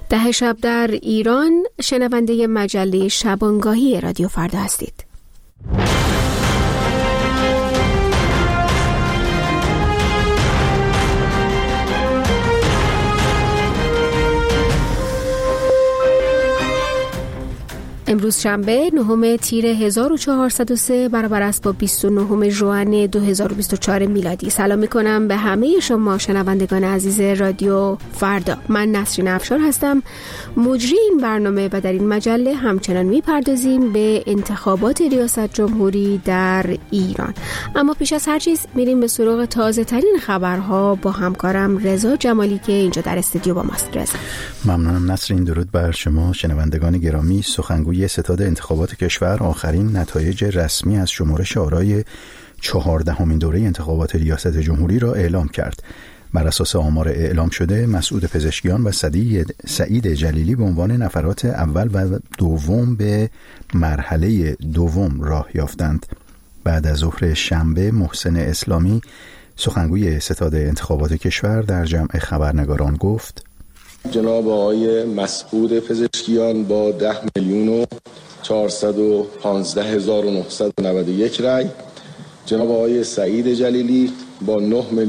ده شب در ایران، شنونده مجله شبانگاهی رادیو فردا هستید. امروز شنبه 9 تیر 1403 برابر است با 29 ژوئن 2024 میلادی. سلام میکنم به همه شما شنوندگان عزیز رادیو فردا. من نسرین افشار هستم، مجری این برنامه، و در این مجله همچنان میپردازیم به انتخابات ریاست جمهوری در ایران. اما پیش از هر چیز میریم به سراغ تازه ترین خبرها با همکارم رضا جمالی که اینجا در استودیو با ماست. رضا ممنونم نسرین. درود بر شما شنوندگان گرامی. سخنگوی ستاد انتخابات کشور آخرین نتایج رسمی از شمارش آرای 14مین دوره انتخابات ریاست جمهوری را اعلام کرد. بر اساس آمار اعلام شده، مسعود پزشکیان و سعید جلیلی به عنوان نفرات اول و دوم به مرحله دوم راه یافتند. بعد از ظهر شنبه، محسن اسلامی سخنگوی ستاد انتخابات کشور در جمع خبرنگاران گفت: جناب آقای مسعود پزشکیان با 10,415,991 رای، جناب آقای سعید جلیلی با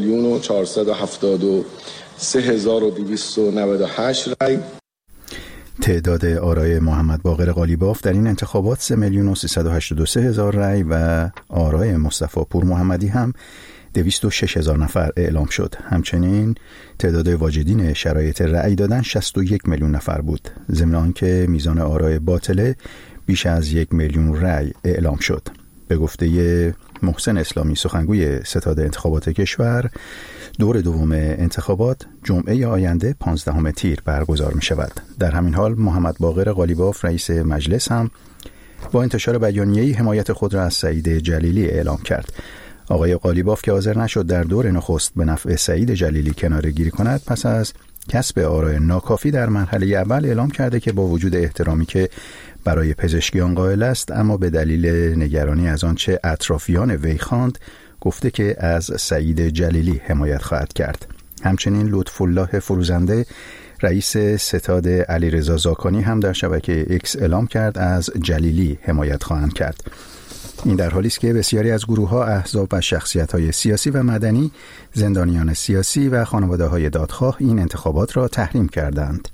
9,473,298 رای. تعداد آرای محمد باقر قالیباف در این انتخابات 3,383,000 رای و آرای مصطفی پور محمدی هم 206,000 نفر اعلام شد. همچنین تعداد واجدین شرایط رأی دادن 61 میلیون نفر بود، ضمن آنکه میزان آرای باطله بیش از 1 میلیون رأی اعلام شد. به گفته محسن اسلامی سخنگوی ستاد انتخابات کشور، دور دوم انتخابات جمعه آینده 15 تیر برگزار می شود. در همین حال محمد باقر قالیباف رئیس مجلس هم با انتشار بیانیه‌ای حمایت خود را از سعید جلیلی اعلام کرد. آقای قالیباف که حاضر نشد در دور نخست به نفع سعید جلیلی کناره‌گیری کند، پس از کسب آرای ناکافی در مرحله اول اعلام کرده که با وجود احترامی که برای پزشکیان قائل است، اما به دلیل نگرانی از آنچه اطرافیان وی خواند، گفته که از سعید جلیلی حمایت خواهد کرد. همچنین لطف‌الله فروزنده رئیس ستاد علیرضا زاکانی هم در شبکه ایکس اعلام کرد از جلیلی حمایت خواهند کرد. این در حالی است که بسیاری از گروه‌ها، احزاب و شخصیت‌های سیاسی و مدنی، زندانیان سیاسی و خانواده‌های دادخواه این انتخابات را تحریم کردند.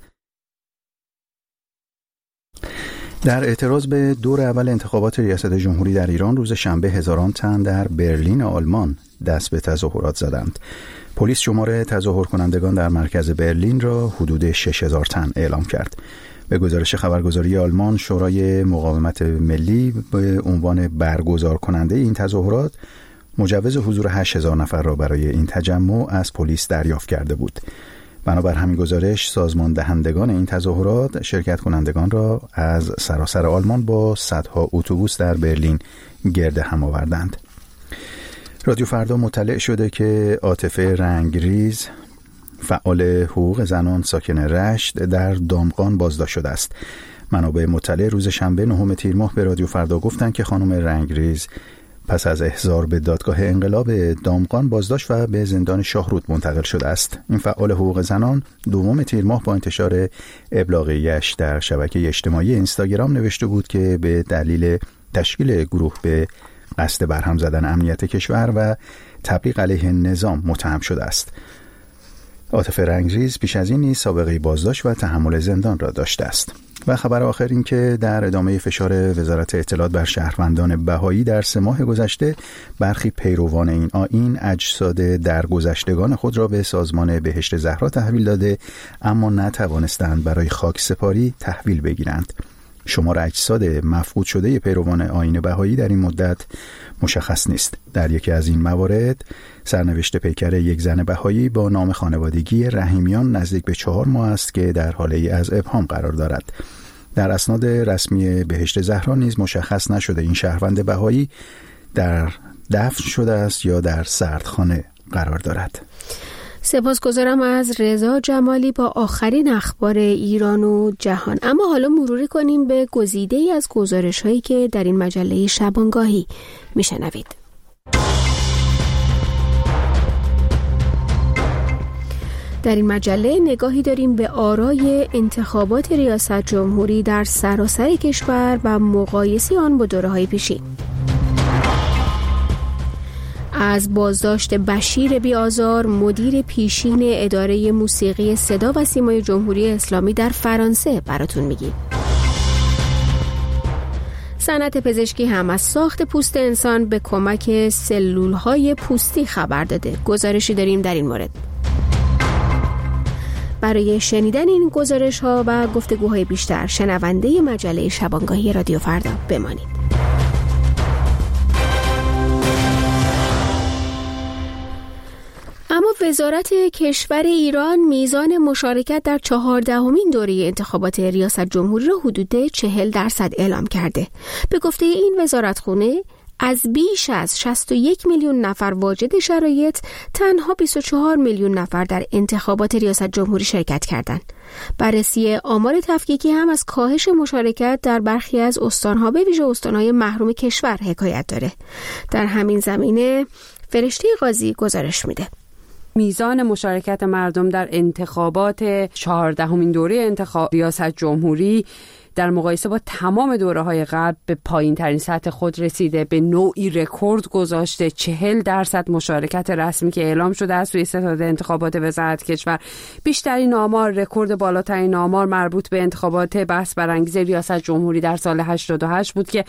در اعتراض به دور اول انتخابات ریاست جمهوری در ایران، روز شنبه هزاران تن در برلین آلمان دست به تظاهرات زدند. پلیس شمار تظاهر کنندگان در مرکز برلین را حدود 6,000 تن اعلام کرد. به گزارش خبرگزاری آلمان، شورای مقاومت ملی به عنوان برگزار کننده این تظاهرات مجوز حضور 8,000 نفر را برای این تجمع از پلیس دریافت کرده بود. بنابر همین گزارش، سازمان دهندگان این تظاهرات شرکت کنندگان را از سراسر آلمان با صدها اتوبوس در برلین گرد هم آوردند. رادیو فردا مطلع شده که عاطفه رنگریز، فعال حقوق زنان ساکن رشت، در دامغان بازداشت شده است. منابع مطلع روز شنبه 9 تیر ماه به رادیو فردا گفتند که خانم رنگریز پس از احضار به دادگاه انقلاب دامغان بازداشت و به زندان شاهرود منتقل شده است. این فعال حقوق زنان 2 تیر ماه با انتشار ابلاغیه‌اش در شبکه اجتماعی اینستاگرام نوشته بود که به دلیل تشکیل گروه به قصد برهم زدن امنیت کشور و تبلیغ علیه نظام متهم شده است. عاطفه رنگریز پیش از این نیز سابقه بازداشت و تحمل زندان را داشته است. و خبر آخر این که در ادامه فشار وزارت اطلاعات بر شهروندان بهایی در 3 ماه گذشته، برخی پیروان این آیین اجساد درگذشتگان خود را به سازمان بهشت زهرا تحویل داده، اما نتوانستند برای خاکسپاری تحویل بگیرند. شمار اجساد مفقود شده پیروان آیین بهایی در این مدت مشخص نیست. در یکی از این موارد، سرنوشت پیکر یک زن بهایی با نام خانوادگی رحیمیان نزدیک به 4 ماه است که در حاله از ابهام قرار دارد. در اسناد رسمی بهشت زهرا نیز مشخص نشده این شهروند بهایی در دفن شده است یا در سردخانه قرار دارد. سپاسگزارم از رضا جمالی با آخرین اخبار ایران و جهان. اما حالا مروری کنیم به گزیده‌ای از گزارش‌هایی که در این مجله شبانگاهی میشنوید. در این مجله نگاهی داریم به آرای انتخابات ریاست جمهوری در سراسر کشور و مقایسه آن با دوره‌های پیشین. از بازداشت بشیر بی‌آزار مدیر پیشین اداره موسیقی صدا و سیمای جمهوری اسلامی در فرانسه براتون میگیم. صنعت پزشکی هم از ساخت پوست انسان به کمک سلول‌های پوستی خبر داده. گزارشی داریم در این مورد. برای شنیدن این گزارش‌ها و گفتگوهای بیشتر شنونده مجله شبانگاهی رادیو فردا بمانید. اما وزارت کشور ایران میزان مشارکت در 14مین دوره انتخابات ریاست جمهوری را حدود 40% اعلام کرده. به گفته این وزارتخانه از بیش از 61 میلیون نفر واجد شرایط تنها 24 میلیون نفر در انتخابات ریاست جمهوری شرکت کردند. بررسی آمار تفکیکی هم از کاهش مشارکت در برخی از استانها به ویژه استانهای محروم کشور حکایت داره. در همین زمینه فرشته قاضی گزارش میده. میزان مشارکت مردم در انتخابات 14مین دوره انتخاب ریاست جمهوری در مقایسه با تمام دوره‌های قبل به پایین‌ترین سطح خود رسیده، به نوعی رکورد گذاشته. 40% مشارکت رسمی که اعلام شده از سوی ستاد انتخابات وزارت کشور. بیشترین آمار، رکورد بالاترین آمار مربوط به انتخابات بحث برانگیز ریاست جمهوری در سال 88 بود که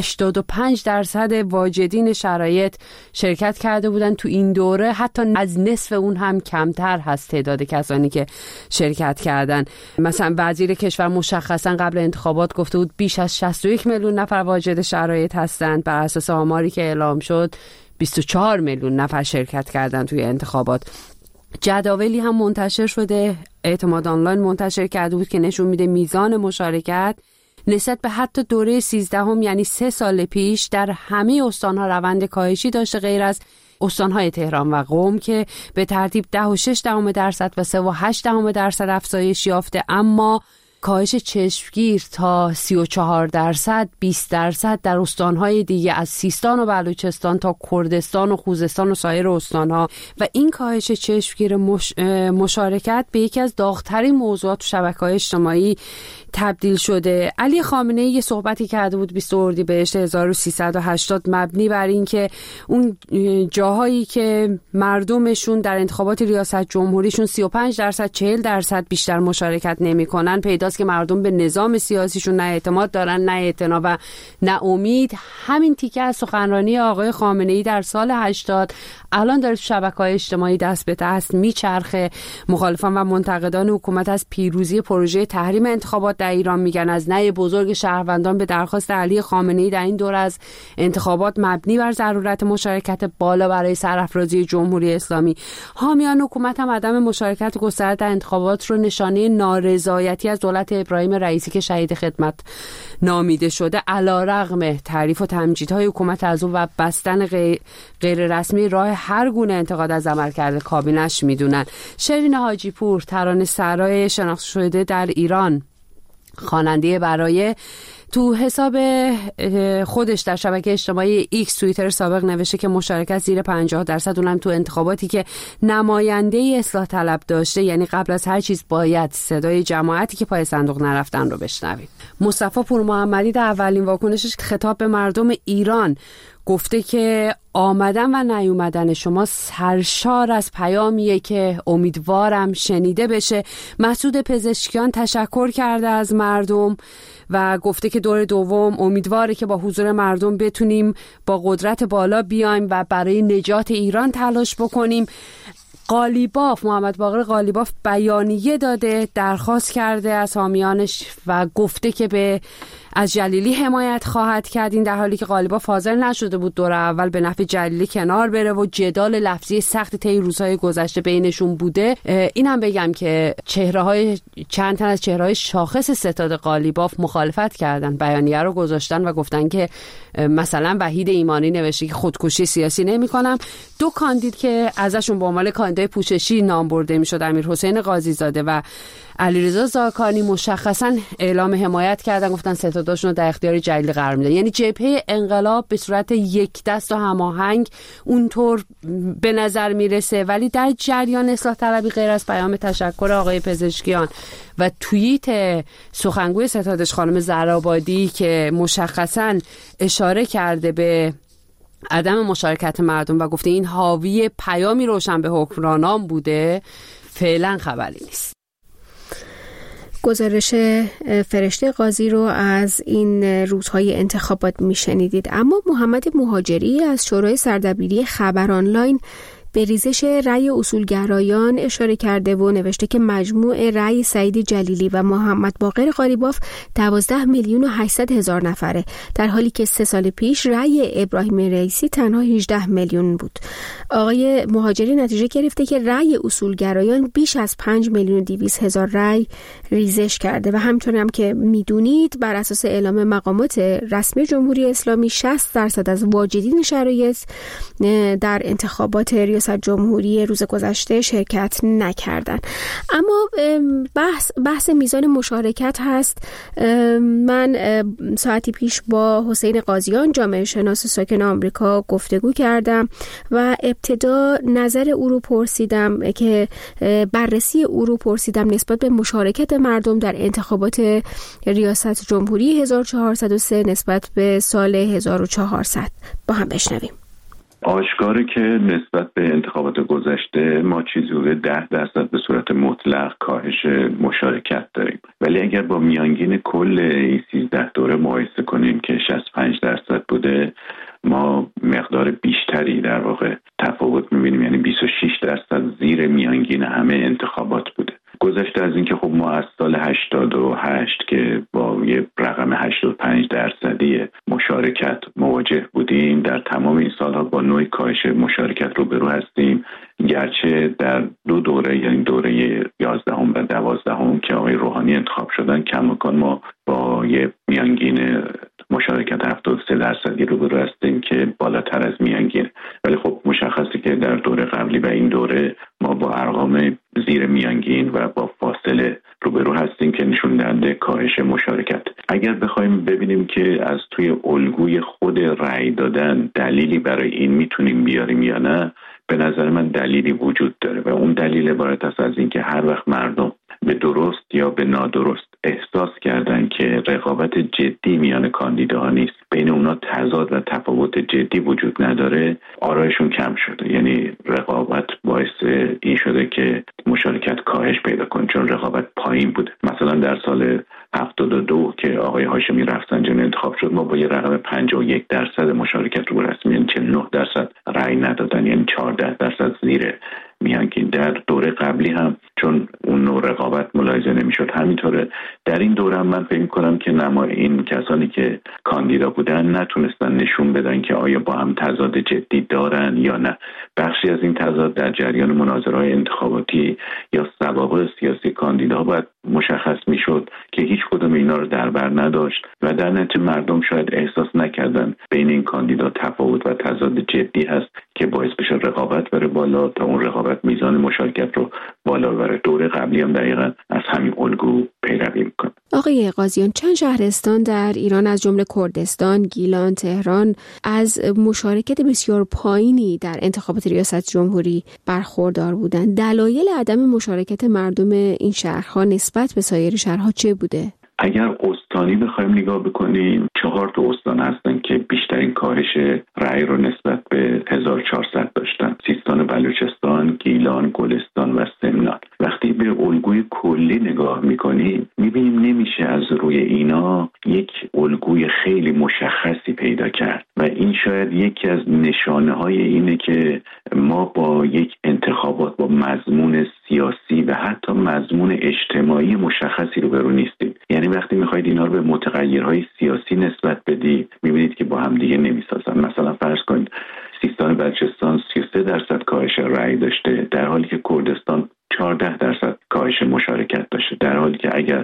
85% واجدین شرایط شرکت کرده بودند. تو این دوره حتی از نصف اون هم کمتر هست تعداد کسانی که شرکت کردن. مثلا وزیر کشور مشخصا قبل انتخابات گفته بود بیش از 61 میلیون نفر واجد شرایط هستند. بر اساس آماری که اعلام شد 24 میلیون نفر شرکت کردند توی انتخابات. جداولی هم منتشر شده، اعتماد آنلاین منتشر کرده بود که نشون میده میزان مشارکت نسبت به حتی دوره 13 یعنی 3 سال پیش در همه استانها روند کاهشی داشته، غیر از استانهای تهران و قم که به ترتیب 10.6% و 3.8% افزایش یافته. اما کاهش چشمگیر تا 34%، 20% در استانهای دیگه از سیستان و بلوچستان تا کردستان و خوزستان و سایر استانها. و این کاهش چشمگیر مشارکت به یکی از داغ‌ترین موضوعات شبکه‌های اجتماعی تبدیل شده. علی خامنه‌ای یه صحبتی کرده بود 20 اردیبهشت 1380 مبنی بر این که اون جاهایی که مردمشون در انتخابات ریاست جمهوریشون 35% 40% بیشتر مشارکت نمی‌کنن، پیداست که مردم به نظام سیاسیشون نه اعتماد دارن، نه اعتنا و نه امید. همین تیکه از سخنرانی آقای خامنه‌ای در سال 80 الان داره تو شبکه‌های اجتماعی دست به دست میچرخه. مخالفان و منتقدان حکومت از پیروزی پروژه تحریم انتخابات در ایران میگن، از نهی بزرگ شهروندان به درخواست علی خامنه‌ای در این دوره از انتخابات مبنی بر ضرورت مشارکت بالا برای سرافرازی جمهوری اسلامی. حامیان حکومت هم عدم مشارکت گسترده در انتخابات رو نشانه نارضایتی از دولت ابراهیم رئیسی که شهید خدمت نامیده شده، علیرغم تعریف و تمجیدهای حکومت از او و بستن غیر رسمی راه هر گونه انتقاد از عملکرد کابینه‌اش میدونن. شیرین حاجی پور، ترانه سرای شناخته شده در ایران، خواننده برای، تو حساب خودش در شبکه اجتماعی ایکس توییتر سابق نوشته که مشارکت زیر 50%، اونم تو انتخاباتی که نماینده اصلاح طلب داشته. یعنی قبل از هر چیز باید صدای جماعتی که پای صندوق نرفتن رو بشنویم. مصطفی پورمحمدی در اولین واکنشش خطاب به مردم ایران گفته که آمدن و نیومدن شما سرشار از پیامیه که امیدوارم شنیده بشه. مسعود پزشکیان تشکر کرده از مردم و گفته که دور دوم امیدواره که با حضور مردم بتونیم با قدرت بالا بیایم و برای نجات ایران تلاش بکنیم. قالیباف، محمد باقر قالیباف بیانیه داده، درخواست کرده از حامیانش و گفته که از جلیلی حمایت خواهد کرد. این در حالی که قالیباف حاضر نشده بود دور اول به نفع جلیلی کنار بره و جدال لفظی سخت طی روزهای گذشته بینشون بوده. اینم بگم که چند تن از چهره‌های شاخص ستاد قالیباف مخالفت کردن، بیانیه رو گذاشتن و گفتن که مثلا وحید ایمانی نوشته که خودکشی سیاسی نمی‌کنم. 2 کاندید که ازشون به عنوان کاندید نماینده پوششی نام برده میشد، امیرحسین قاضی زاده و علیرضا زاکانی، مشخصا اعلام حمایت کردن، گفتن ستاداشون رو در اختیار جلیلی قرار میدن. یعنی جبهه انقلاب به صورت یک دست و هماهنگ اونطور به نظر میرسه، ولی در جریان اصلاح طلبی غیر از پیام تشکر آقای پزشکیان و توییت سخنگوی ستادش خانم زرابادی که مشخصا اشاره کرده به عدم مشارکت مردم و گفته این حاوی پیامی روشن به حکمرانان بوده، فعلا خبری نیست. گزارش فرشته قاضی رو از این روزهای انتخابات میشنیدید. اما محمد مهاجری از شورای سردبیری خبر آنلاین به ریزش رأی اصولگرایان اشاره کرده و نوشته که مجموع رأی سعید جلیلی و محمد باقر قالیباف 12,800,000 نفره، در حالی که 3 سال پیش رأی ابراهیم رئیسی تنها 18 میلیون بود. آقای مهاجری نتیجه گرفته که رأی اصولگرایان بیش از 5,200,000 رأی ریزش کرده و همچنین هم که میدونید بر اساس اعلام مقامات رسمی جمهوری اسلامی 60% از واجدین شرایط در انتخابات ریاست جمهوری روز گذشته شرکت نکردند. اما بحث میزان مشارکت هست. من ساعتی پیش با حسین قاضیان جامعه شناس ساکن آمریکا گفتگو کردم و ابتدا نظر او رو پرسیدم که بررسی او رو پرسیدم نسبت به مشارکت مردم در انتخابات ریاست جمهوری 1403 نسبت به سال 1400. با هم بشنویم. آشکاره که نسبت به انتخابات گذشته ما چیزی حدود 10% به صورت مطلق کاهش مشارکت داریم، ولی اگر با میانگین کل این 13 دوره مقایسه کنیم که 65% بوده، ما مقدار بیشتری در واقع تفاوت می‌بینیم، یعنی 26% زیر میانگین همه انتخابات بوده. گذشته از این که خب ما از سال 88 که با یه رقم 85% مشارکت مواجه بودیم، در تمام این سالها با نوع کاهش مشارکت روبرو هستیم، گرچه در 2 دوره، یعنی دوره 11 و 12 که آقای روحانی انتخاب شدن، کماکان ما با یه میانگین مشارکت 73% روبرو هستیم که بالاتر از میانگین، ولی خب مشخصه که در دوره قبلی و این دوره ما با ارقام زیر میانگین و با فاصله روبرو هستیم که نشون دهنده کاهش مشارکت. اگر بخوایم ببینیم که از توی الگوی خود رأی دادن دلیلی برای این میتونیم بیاریم یا نه، به نظر من دلیلی وجود داره و اون دلیل عبارت است از این که هر وقت مردم به درست یا به نادرست احساس کردن که رقابت جدی میان کاندیداها نیست، بین اونا تضاد و تفاوت جدی وجود نداره، آرایشون کم شده. یعنی رقابت باعث این شده که مشارکت کاهش پیدا کنه، چون رقابت پایین بوده. مثلا در سال 72 که آقای هاشمی رفسنجانی انتخاب شد، ما با یه رقم 51% مشارکت رو رسمی، یعنی 49% رأی ندادن، یعنی 14% زیر میانگین. در دوره قبلی هم چون اون نوع رقابت ملاحظه نمیشد همینطوره. در این دوره هم من فکر کنم که این کسانی که کاندیدا بودن نتونستن نشون بدن که آیا با هم تضاد جدی دارن یا نه. بخشی از این تضاد در جریان مناظره‌های انتخاباتی یا سوابق سیاسی کاندیدا باید مشخص میشد که هیچ کدوم اینا رو در بر نداشت و در نتیجه مردم شاید احساس نکردن بین این کاندیدا تفاوت و تضاد جدی هست که باعث بشه رقابت بره بالا، تا اون رقابت میزان مشارکت رو بالا بره. دوره قبلی هم دقیقاً از همین الگو پیروی میکنه. آقای قاضیان، چند شهرستان در ایران از جمله کردستان، گیلان، تهران از مشارکت بسیار پایینی در انتخابات ریاست جمهوری برخوردار بودند. دلایل عدم مشارکت مردم این شهرها نسبت به سایر شهرها چه بوده؟ اگر استانی بخوایم نگاه بکنیم، 4 استان هستن که بیشترین کاهش رأی رو نسبت به 1400 داشتن: سیستان و بلوچستان، گیلان، گلستان و سمنان. وقتی به الگوی کلی نگاه میکنیم میبینیم نمیشه از روی اینا یک الگوی خیلی مشخصی پیدا کرد و این شاید یکی از نشانه های اینه که ما با یک انتخابات با مضمون سیاسی و حتی مضمون اجتماعی مشخصی روبرو نیستیم. یعنی وقتی میخواید اینا رو به متغیرهای سیاسی نسبت بدید میبینید که با هم دیگه نمیسازن. مثلا فرض کنید سیستان و بلوچستان 33% کاهش رأی داشته، در حالی که کردستان 14% کاهش مشارکت داشته، در حالی که اگر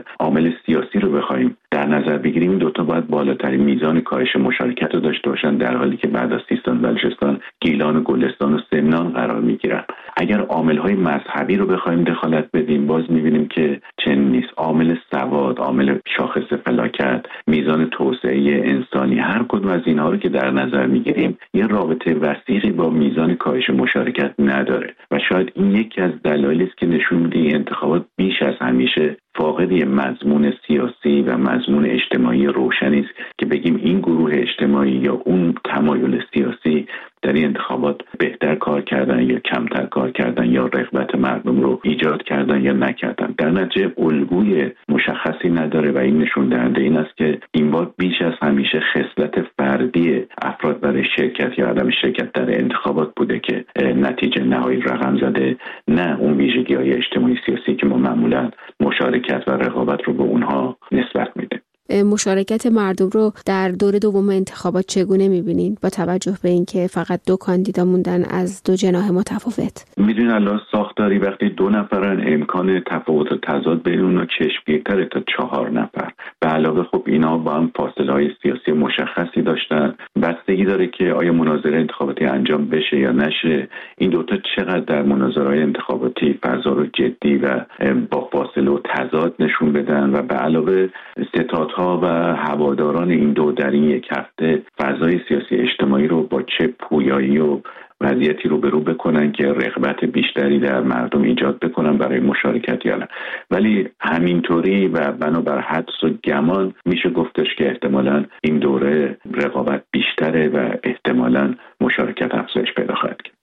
عامل سیاسی رو بخوایم در نظر بگیریم، این دوتا باید بالاترین میزان کاهش مشارکت رو داشته باشن، در حالی که بعد از سیستان، بلوچستان، گیلان و گلستان و سمنان قرار میگیرن. اگر عامل‌های مذهبی رو بخوایم دخالت بدیم، باز می‌بینیم که چنین نیست. عامل سواد، عامل شاخص فلاکت، میزان توسعه انسانی، هر کدوم از اینها رو که در نظر می‌گیریم یه رابطه وثیقی با میزان کاهش مشارکت نداره و شاید این یکی از دلایلی است که نشون میده این انتخابات بیش از همیشه فاقد مضمون سیاسی و مضمون اجتماعی روشنی است که بگیم این گروه اجتماعی یا اون تمایل سیاسی در این انتخابات بهتر کار کردن یا کمتر کار کردن یا رغبت مردم رو ایجاد کردن یا نکردن. در نتیجه الگوی مشخصی نداره و این نشون دهنده این است که این بار بیش از همیشه خصلت فردی افراد برای شرکت یا عدم شرکت در انتخابات بوده که نتیجه نهایی رقم زده، نه اون ویژگی‌های اجتماعی سیاسی که ما معمولاً مشارکت و رقابت رو به اونها نسبت میده. مشارکت مردم رو در دور دوم انتخابات چگونه می‌بینین با توجه به اینکه فقط 2 کاندیدا موندن از 2 جناح متفاوت؟ میدونین الان ساختاری وقتی 2 نفرن امکان تفاوت و تضاد بین اونها چشمگیرتره تا 4 نفر. به علاوه خب اینا با هم فاصله‌های سیاسی مشخصی داشتن. بستگی داره که آیا مناظره انتخاباتی انجام بشه یا نشه. این دوتا چقدر در مناظره‌های انتخاباتی فضا رو جدی و با فاصله و تضاد نشون بدن و به علاوه ستادها و هواداران این دو در این یک هفته فضای سیاسی اجتماعی رو با چه پویایی و وضعیتی رو برو بکنن که رغبت بیشتری در مردم ایجاد بکنن برای مشارکت یا نه. ولی همینطوری و بنابر حدس و گمان میشه گفتش که احتمالاً این دوره رقابت بیشتره و احتمالاً مشارکت افزایش پیدا خواهد کرد.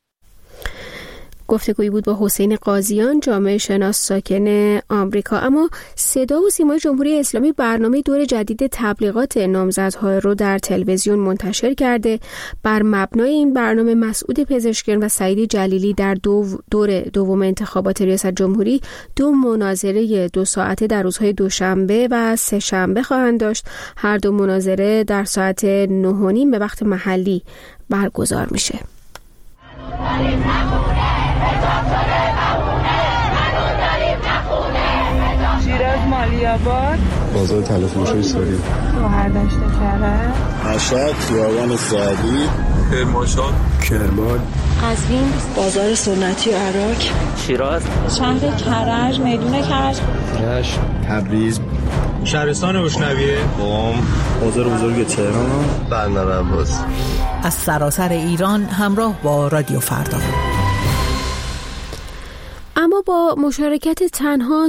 گفتگویی بود با حسین قاضیان، جامعه شناس ساکن آمریکا. اما صدا و سیمای جمهوری اسلامی برنامه دور جدید تبلیغات نامزدها رو در تلویزیون منتشر کرده. بر مبنای این برنامه مسعود پزشکیان و سعید جلیلی در دور دوم انتخابات ریاست جمهوری 2 مناظره 2 ساعته در روزهای دوشنبه و سه‌شنبه خواهند داشت. هر 2 مناظره در ساعت 9:30 به وقت محلی برگزار میشه. شیراز مالی‌آباد، بازار تلفروشی ساری، شهردشت کرج، مشهد، خیابان سعدی، کرمانشاه، کرمان، قزوین، بازار سنتی و عراق، شیراز، شهر کرج، میدون کرج، رشت، تبریز، شهرستان بوشنویه، قم، بازار بزرگ تهران، بندر عباس. از سراسر ایران همراه با رادیو فردا. اما با مشارکت تنها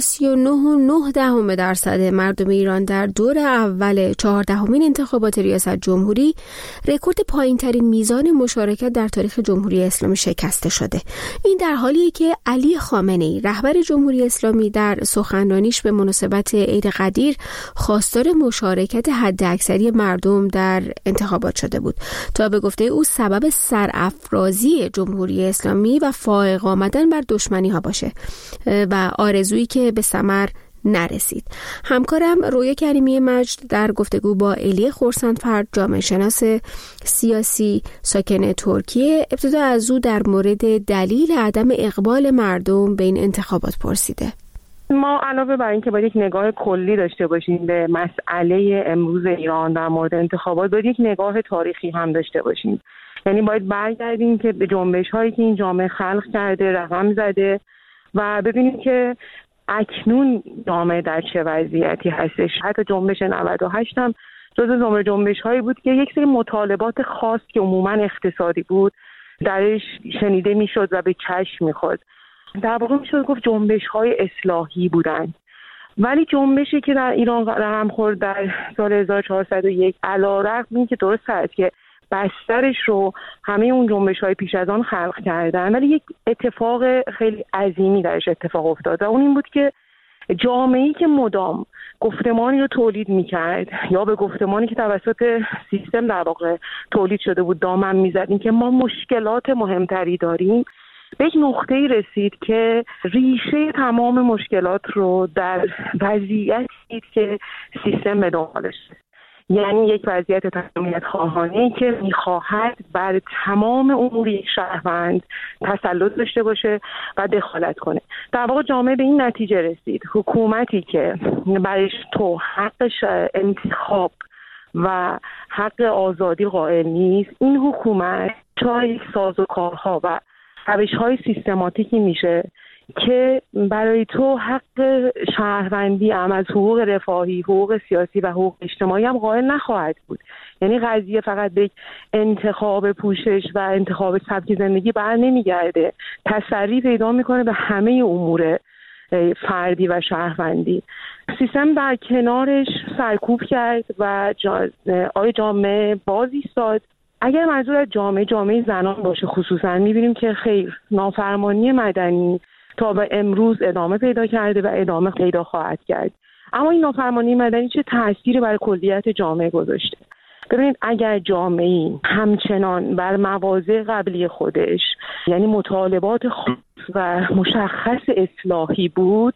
39.9% مردم ایران در دور اول 14مین انتخابات ریاست جمهوری، رکورد پایین‌ترین میزان مشارکت در تاریخ جمهوری اسلامی شکسته شده. این در حالیه که علی خامنه‌ای رهبر جمهوری اسلامی در سخنرانیش به مناسبت عید قدیر خواستار مشارکت حداکثری مردم در انتخابات شده بود تا به گفته او سبب سرافرازی جمهوری اسلامی و فائق آمدن بر دشمنی‌ها باشه و آرزویی که به ثمر نرسید. همکارم رویا کریمی مجد در گفتگو با الی خورسندفرد، جامعه شناس سیاسی ساکن ترکیه، ابتدا از او در مورد دلیل عدم اقبال مردم به این انتخابات پرسیده. ما علاوه بر اینکه باید یک نگاه کلی داشته باشیم به مسئله امروز ایران در مورد انتخابات، باید یک نگاه تاریخی هم داشته باشیم. یعنی باید برگردیم که به جنبش‌هایی که این جامعه خلق کرده، رقم زده و ببینیم که اکنون جامعه در چه وضعیتی هستش. حتی جنبش 98 هم جزو جنبش‌هایی بود که یک سری مطالبات خاص که عموماً اقتصادی بود درش شنیده میشد و به چشم میخورد. در واقع میشد گفت جنبش‌های اصلاحی بودند. ولی جنبشی که در ایران رقم خورد در سال 1401 علیرغم اینکه درست است که بسترش رو همه اون جنبش‌های پیش از آن خلق کردن، ولی یک اتفاق خیلی عظیمی درش اتفاق افتاد و اون این بود که جامعه‌ای که مدام گفتمانی رو تولید می‌کرد یا به گفتمانی که توسط سیستم در واقع تولید شده بود دامن می‌زدیم که ما مشکلات مهمتری داریم، به یک نقطه‌ای رسید که ریشه تمام مشکلات رو در وضعیتی دید که سیستم به دنبالش، یعنی یک وضعیت تمامیت خواهانه‌ای که می‌خواهد بر تمام امور یک شهروند تسلط داشته باشه و دخالت کنه. در واقع جامعه به این نتیجه رسید حکومتی که برایش تو حقش انتخاب و حق آزادی قائل نیست، این حکومت چای سازوکارها و روش‌های سیستماتیکی میشه که برای تو حق شهروندی هم از حقوق رفاهی، حقوق سیاسی و حقوق اجتماعی هم قائل نخواهد بود. یعنی قضیه فقط به انتخاب پوشش و انتخاب سبک زندگی بر نمیگرده، تسری پیدا میکنه به همه امور فردی و شهروندی. سیستم در کنارش سرکوب کرد و جامعه باز ایستاد. اگر منظور از جامعه زنان باشه خصوصا، میبینیم که خیر، نافرمانی مدنی تا به امروز ادامه پیدا کرده و ادامه پیدا خواهد کرد. اما این نافرمانی مدنی چه تأثیری بر کلیت جامعه گذاشته؟ ببینید اگر جامعه همچنان بر مواضع قبلی خودش، یعنی مطالبات خاص و مشخص اصلاحی بود،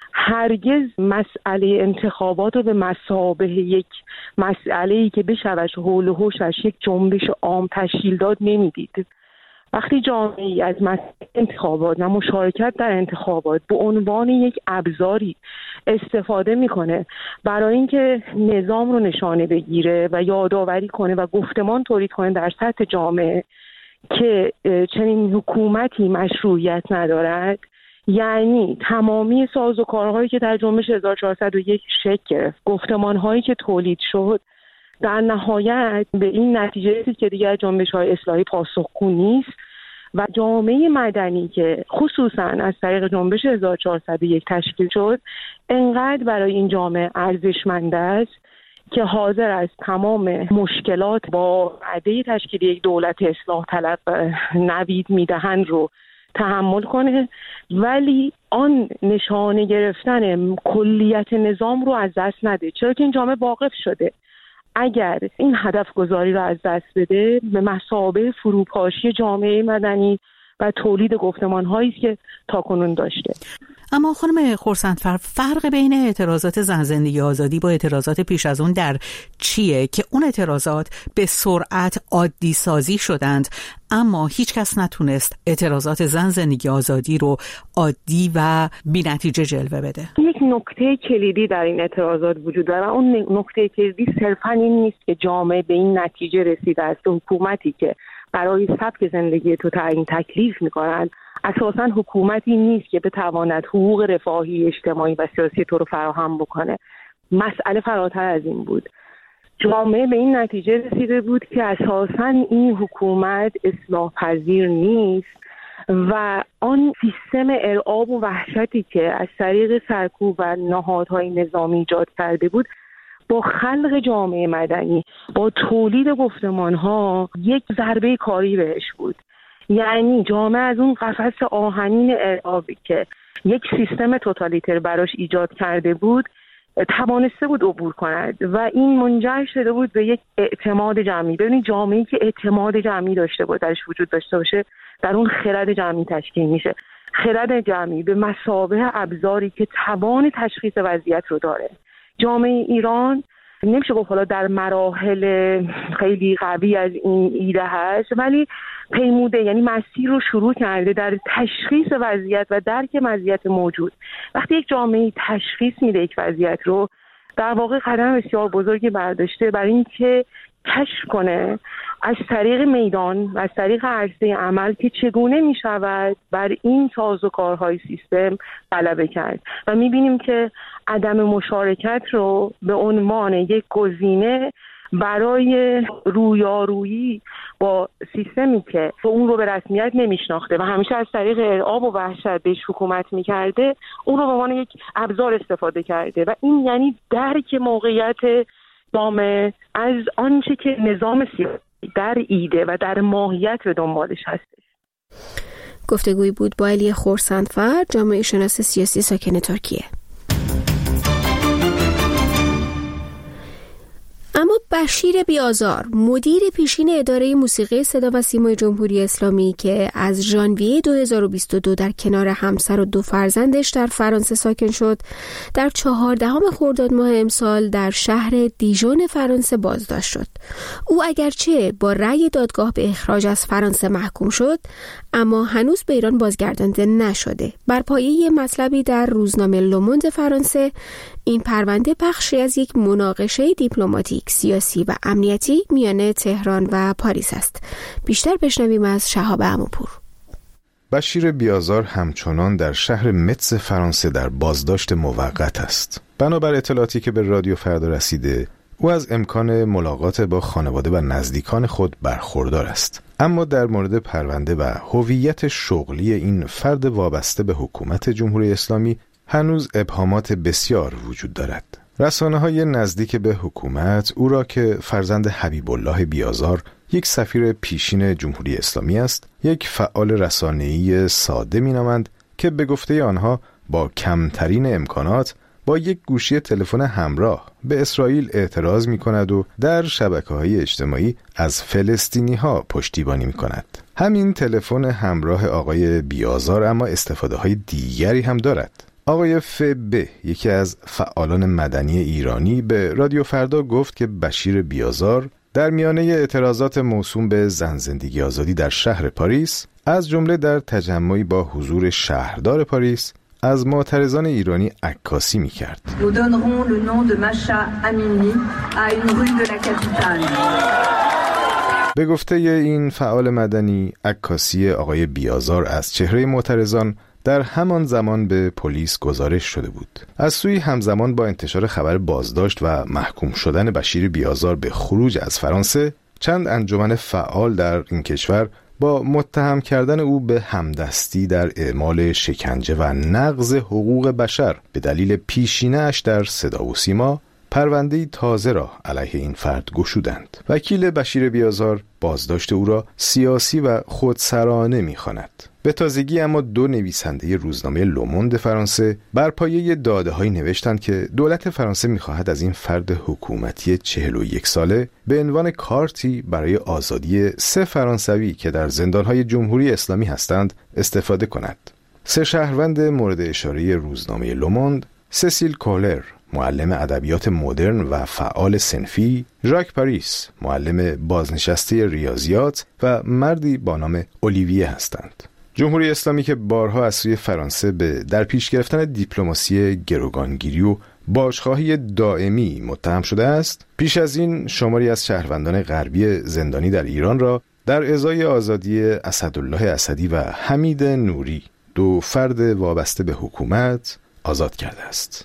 هرگز مسئله انتخابات رو به مثابه یک مسئله‌ای که بشوش حول و حوشش یک جنبش عام تشکیل داد نمیدید. وقتی جامعه از مسئله انتخابات و مشارکت در انتخابات به عنوان یک ابزاری استفاده میکنه برای اینکه نظام رو نشانه بگیره و یادآوری کنه و گفتمان تولید کنه در سطح جامعه که چنین حکومتی مشروعیت ندارد، یعنی تمامی سازوکارهایی که در جنبش 1401 شکل گرفت، گفتمانهایی که تولید شد، در نهایت به این نتیجه رسید که دیگر جنبش‌های اصلاحی پاسخگو نیست و جامعه مدنی که خصوصا از طریق جنبش 1401 تشکیل شد انقدر برای این جامعه ارزشمند است که حاضر است تمام مشکلات با وعده تشکیل یک دولت اصلاح طلب نوید میدهند رو تحمل کنه، ولی آن نشانه گرفتن کلیت نظام رو از دست نده، چرا که این جامعه واقف شده اگر این هدف گذاری رو از دست بده به مثابه فروپاشی جامعه مدنی و تولید گفتمان هایی که تاکنون داشته. اما خانم خورسندفر، فرق بین اعتراضات زن زندگی آزادی با اعتراضات پیش از اون در چیه که اون اعتراضات به سرعت عادی سازی شدند اما هیچ کس نتونست اعتراضات زن زندگی آزادی رو عادی و بی نتیجه جلوه بده؟ یک نکته کلیدی در این اعتراضات وجود داره و اون نکته کلیدی صرفاً این نیست که جامعه به این نتیجه رسیده است که حکومتی که برای سبک زندگی تو تعیین تکلیف میکنند اساساً حکومتی نیست که بتواند حقوق رفاهی اجتماعی و سیاسی تو رو فراهم بکنه. مسئله فراتر از این بود. جامعه به این نتیجه رسیده بود که اساساً این حکومت اصلاح پذیر نیست و آن سیستم ارعاب و وحشتی که از طریق سرکوب و نهادهای نظامی ایجاد کرده بود با خلق جامعه مدنی، با تولید گفتمان‌ها یک ضربه کاری بهش بود. یعنی جامعه از اون قفس آهنین ارعابی که یک سیستم توتالیتر براش ایجاد کرده بود توانسته بود عبور کند و این منجر شده بود به یک اعتماد جمعی. ببینید جامعه‌ای که اعتماد جمعی داشته باشه، درش وجود داشته باشه، در اون خرد جمعی تشکیل میشه. خرد جمعی به مثابه ابزاری که توان تشخیص وضعیت رو داره. جامعه ایران نمیشه گفت حالا در مراحل خیلی قوی از این ایده هست، ولی پیموده، یعنی مسیر رو شروع کرده در تشخیص وضعیت و درک وضعیت موجود. وقتی یک جامعه تشخیص میده یک وضعیت رو، در واقع قدم بسیار بزرگی برداشته برای اینکه کشف کنه از طریق میدان و از طریق عرصه عمل که چگونه می شود بر این سازوکارهای سیستم غلبه کرد و می بینیم که عدم مشارکت رو به عنوان یک گزینه برای رویارویی با سیستمی که اون رو به رسمیت نمیشناخته و همیشه از طریق ارعاب و وحشت بهش حکومت میکرده، اون رو به عنوان یک ابزار استفاده کرده و این یعنی درک موقعیت جامعه از آنچه که نظام سیاسی در ایده و در ماهیت به دنبالش هستش. گفتگویی بود با علی خورسندفر، جامعه شناس سیاسی ساکن ترکیه. اما بشیر بیازار، مدیر پیشین اداره موسیقی صدا و سیمای جمهوری اسلامی که از ژانویه 2022 در کنار همسر و 2 فرزندش در فرانسه ساکن شد، در 14 خرداد ماه امسال در شهر دیژون فرانسه بازداشت شد. او اگرچه با رأی دادگاه به اخراج از فرانسه محکوم شد، اما هنوز به ایران بازگردانده نشده. بر پایه مطلبی در روزنامه لوموند فرانسه، این پرونده بخشی از یک مناقشه دیپلماتیک، سیاسی و امنیتی میان تهران و پاریس است. بیشتر بشنویم از شهاب عموپور. بشیر بیازار همچنان در شهر متس فرانسه در بازداشت موقت است. بنابر اطلاعاتی که به رادیو فردا رسیده، او از امکان ملاقات با خانواده و نزدیکان خود برخوردار است. اما در مورد پرونده و هویت شغلی این فرد وابسته به حکومت جمهوری اسلامی هنوز ابهامات بسیار وجود دارد. رسانه‌های نزدیک به حکومت او را که فرزند حبیب الله بیازار، یک سفیر پیشین جمهوری اسلامی است، یک فعال رسانه‌ای ساده می‌نامند که به گفته آنها با کمترین امکانات با یک گوشی تلفن همراه به اسرائیل اعتراض می‌کند و در شبکه‌های اجتماعی از فلسطینی‌ها پشتیبانی می‌کند. همین تلفن همراه آقای بیازار اما استفاده‌های دیگری هم دارد. آقای فب، یکی از فعالان مدنی ایرانی، به رادیو فردا گفت که بشیر بیازار در میانه اعتراضات موسوم به زن زندگی آزادی در شهر پاریس، از جمله در تجمعی با حضور شهردار پاریس، از معترضان ایرانی عکاسی می‌کرد. Nous donnerons le nom de Masha Amini à une rue de la capitale. به گفته این فعال مدنی، عکاسی آقای بیازار از چهره معترضان در همان زمان به پلیس گزارش شده بود. از سوی همزمان با انتشار خبر بازداشت و محکوم شدن بشیر بیازار به خروج از فرانسه، چند انجمن فعال در این کشور با متهم کردن او به همدستی در اعمال شکنجه و نقض حقوق بشر به دلیل پیشینه‌اش در صدا و سیما پرونده‌ای تازه را علیه این فرد گشودند. وکیل بشیر بیازار بازداشت او را سیاسی و خودسرانه می‌خواند. به تازگی اما 2 نویسنده روزنامه لوموند فرانسه بر پایه داده‌هایی نوشتند که دولت فرانسه می‌خواهد از این فرد حکومتی 41 ساله به عنوان کارتی برای آزادی 3 فرانسوی که در زندان‌های جمهوری اسلامی هستند استفاده کند. 3 شهروند مورد اشاره روزنامه لوموند، سسیل کولر، معلم ادبیات مدرن و فعال صنفی، ژاک پاریس، معلم بازنشسته ریاضیات و مردی با نام اولیویه هستند. جمهوری اسلامی که بارها از سوی فرانسه به در پیش گرفتن دیپلماسی گروگانگیری و بازخواهی دائمی متهم شده است، پیش از این شماری از شهروندان غربی زندانی در ایران را در ازای آزادی اسدالله اسدی و حمید نوری، 2 فرد وابسته به حکومت، آزاد کرده است.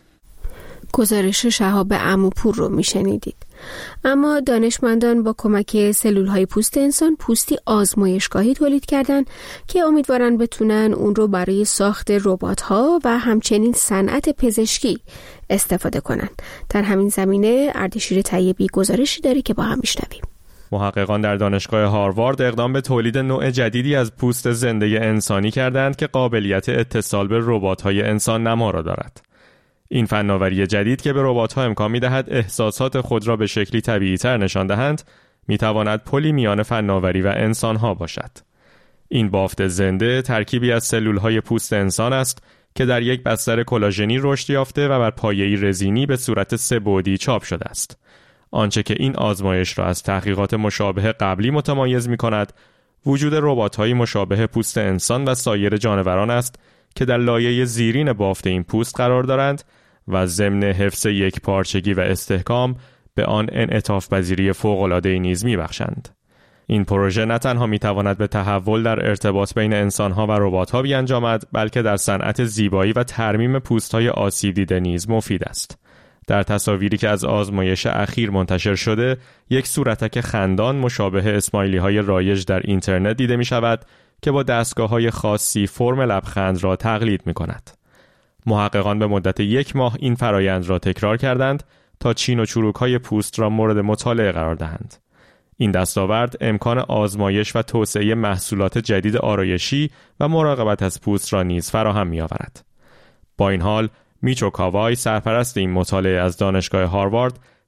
گزارش شهاب عموپور رو میشنیدید. اما دانشمندان با کمک سلول‌های پوست انسان پوستی آزمایشگاهی تولید کردن که امیدوارن بتونن اون رو برای ساخت ربات‌ها و همچنین صنعت پزشکی استفاده کنن. در همین زمینه اردشیر طیبی گزارشی داره که با هم میشنویم. محققان در دانشگاه هاروارد اقدام به تولید نوع جدیدی از پوست زنده انسانی کردند که قابلیت اتصال به ربات‌های انسان نما را دارد. این فناوری جدید که به ربات‌ها امکان می‌دهد احساسات خود را به شکلی طبیعی‌تر نشان دهند، می‌تواند پلی میان فناوری و انسان‌ها باشد. این بافت زنده ترکیبی از سلول‌های پوست انسان است که در یک بستر کلاژنی رشد یافته و بر پایه‌ای رزینی به صورت 3 بعدی چاپ شده است. آنچه که این آزمایش را از تحقیقات مشابه قبلی متمایز می‌کند، وجود ربات‌های مشابه پوست انسان و سایر جانوران است که در لایه زیرین بافت این پوست قرار دارند و ضمن حفظ یک پارچگی و استحکام به آن انعطاف پذیری فوق‌العاده‌ای نیز می‌بخشند. این پروژه نه تنها می‌تواند به تحول در ارتباط بین انسان‌ها و ربات‌ها بیانجامد، بلکه در صنعت زیبایی و ترمیم پوست‌های آسیب دیده نیز مفید است. در تصاویری که از آزمایش اخیر منتشر شده، یک صورتک خندان مشابه اسمایلی‌های رایج در اینترنت دیده می‌شود که با دستگاه‌های خاصی فرم لبخند را تقلید می‌کند. محققان به مدت 1 ماه این فرایند را تکرار کردند تا چین و چروک‌های پوست را مورد مطالعه قرار دهند. این دستاورد امکان آزمایش و توسعه محصولات جدید آرایشی و مراقبت از پوست را نیز فراهم می‌آورد. با این حال، میچو کاوای، سرپرست این مطالعه از دانشگاه هاروارد،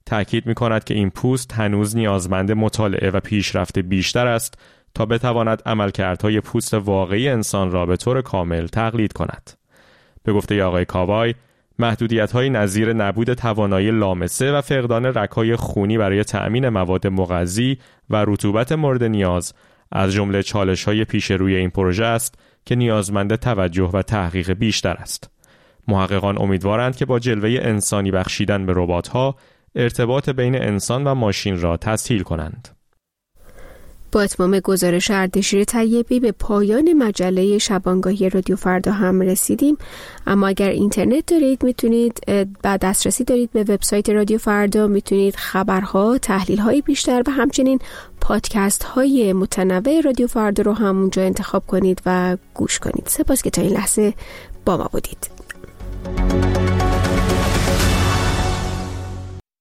تأکید می‌کند که این پوست هنوز نیازمند مطالعه و پیشرفت بیشتر است تا بتواند عملکردهای پوست واقعی انسان را به طور کامل تقلید کند. به گفته آقای کاوای، محدودیت‌های نظیر نبود توانایی لامسه و فقدان رگ‌های خونی برای تأمین مواد مغذی و رطوبت مورد نیاز از جمله چالش‌های پیش روی این پروژه است که نیازمند توجه و تحقیق بیشتر است. محققان امیدوارند که با جلوه انسانی بخشیدن به ربات‌ها ارتباط بین انسان و ماشین را تسهیل کنند. با اتمام گزارش اردشیر طیبی به پایان مجله شبانگاهی رادیو فردا هم رسیدیم. اما اگر اینترنت دارید میتونید بعد دسترسی دارید به وبسایت رادیو فردا، میتونید خبرها، تحلیل‌های بیشتر و همچنین پادکست‌های متنوع رادیو فردا رو همونجا انتخاب کنید و گوش کنید. سپاس که تا این لحظه با ما بودید.